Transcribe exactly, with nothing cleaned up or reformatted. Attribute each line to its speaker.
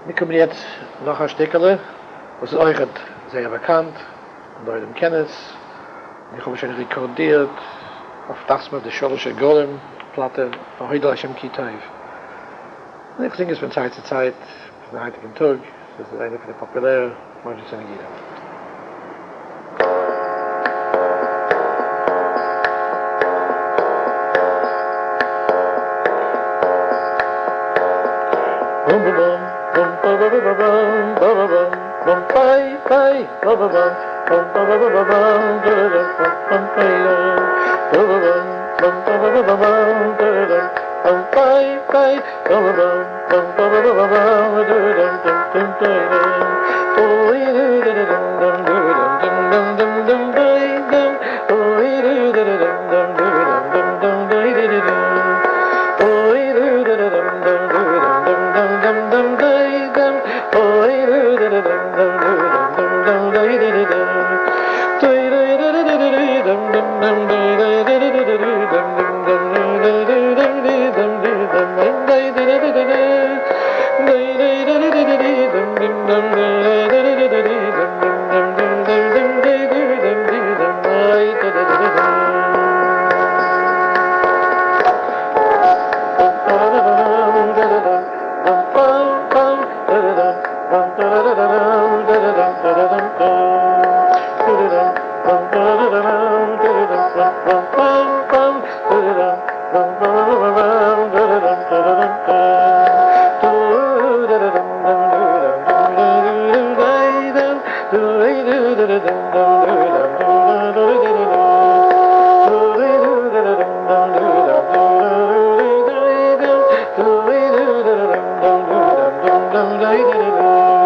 Speaker 1: Wir kommen jetzt noch ein Stückchen, was ist euch sehr bekannt, Leute kennen es. Ich habe schon rekordiert auf das mit der Scholische Golem Platte von Hidel Hashem Kitayv. Und ich singe es von Zeit zu Zeit, von der heutigen Tag. Das ist eine von den populären Martin Sanagida. Bum bum bum bum bum bum bum bum bum bum bye bye bum bum bum bum bum bum bum bum bum bum bum bum bye bye bum bum bum bum bum bum Dum dum dum dum dum dum dum dum dum dum